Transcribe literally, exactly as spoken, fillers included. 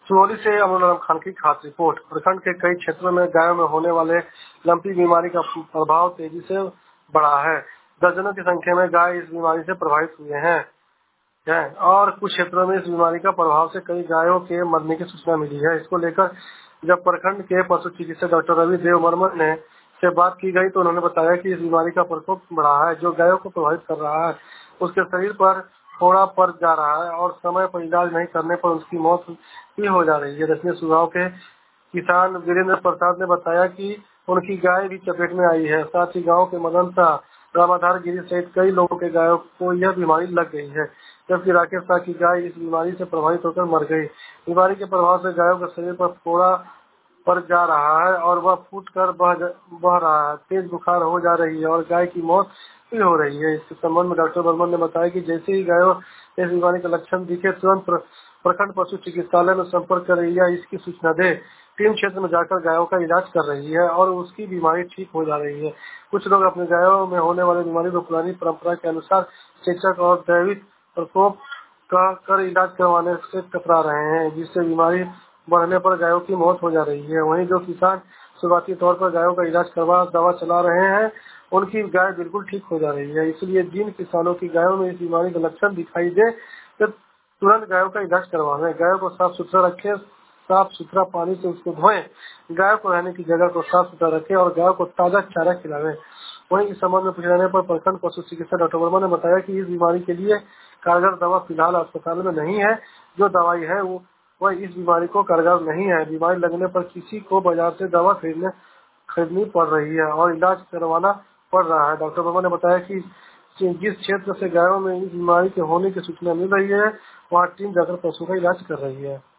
सुगौली से अमरुल आलम खान की खास रिपोर्ट। प्रखंड के कई क्षेत्रों में गायों में होने वाले लंपी बीमारी का प्रभाव तेजी से बढ़ा है। दर्जनों की संख्या में गाय इस बीमारी से प्रभावित हुए हैं है और कुछ क्षेत्रों में इस बीमारी का प्रभाव से कई गायों के मरने की सूचना मिली है। इसको लेकर जब प्रखंड के पशु चिकित्सक डॉक्टर रवि देव बर्मन ने से बात की गई तो उन्होंने बताया कि इस बीमारी का प्रकोप बढ़ा है जो गायों को प्रभावित कर रहा है। उसके शरीर पर फोड़ा पड़ जा रहा है और समय पर इलाज नहीं करने पर उसकी मौत भी हो जा रही है। दक्षिणी सुगांव के किसान वीरेंद्र प्रसाद ने बताया कि उनकी गाय भी चपेट में आई है। साथ ही गांव के मदन शाह, रामाधार गिरी सहित कई लोगों के गायों को यह बीमारी लग गई है, जबकि राकेश शाह की गाय इस बीमारी से प्रभावित होकर मर गई। बीमारी के प्रभाव से गायों के शरीर पर फोड़ा पर जा रहा है और वह फूट कर बह, बह रहा है, तेज बुखार हो जा रही है और गाय की मौत भी हो रही है। इसके संबंध में डॉक्टर बर्मन ने बताया कि जैसे ही गायों इस बीमारी के लक्षण दिखे तुरंत प्रखंड पशु चिकित्सालय में संपर्क कर या इसकी सूचना दे। टीम क्षेत्र में जाकर गायों का इलाज कर रही है और उसकी बीमारी ठीक हो जा रही है। कुछ लोग अपने गायों में होने वाली बीमारी को पुरानी परंपरा के अनुसार चेचक और दैविक प्रकोप का कर इलाज करवाने से कतरा रहे हैं, जिससे बीमारी बढ़ने पर गायों की मौत हो जा रही है। वहीं जो किसान शुरुआती तौर पर गायों का इलाज करवा दवा चला रहे हैं उनकी गाय बिल्कुल ठीक हो जा रही है। इसलिए जिन किसानों की गायों में इस बीमारी का लक्षण दिखाई दे तो तुरंत गायों का इलाज करवाएं। गायों को साफ सुथरा रखें, साफ सुथरा पानी से उसको धोएं, गायों को रहने की जगह को साफ सुथरा रखें और गायों को ताजा चारा खिलावें। वहीं इस संबंध में पूछे जाने पर प्रखंड पशु चिकित्सक डॉक्टर वर्मा ने बताया कि इस बीमारी के लिए कारगर दवा फिलहाल अस्पताल में नहीं है। जो दवाई है वो वह इस बीमारी को कारगर नहीं है। बीमारी लगने पर किसी को बाजार से दवा खरीदने खरीदनी पड़ रही है और इलाज करवाना पड़ रहा है। डॉक्टर वर्मा ने बताया कि जिस क्षेत्र से गायों में इस बीमारी के होने की सूचना मिल रही है वहाँ टीम जाकर पशु का इलाज कर रही है।